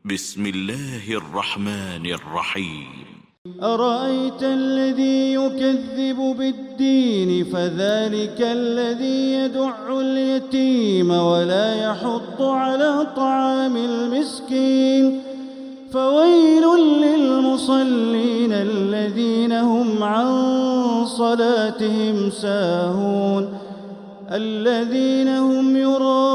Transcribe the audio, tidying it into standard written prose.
بسم الله الرحمن الرحيم. أرأيت الذي يكذب بالدين فذلك الذي يدع اليتيم ولا يحض على طعام المسكين فويل للمصلين الذين هم عن صلاتهم ساهون الذين هم يراءون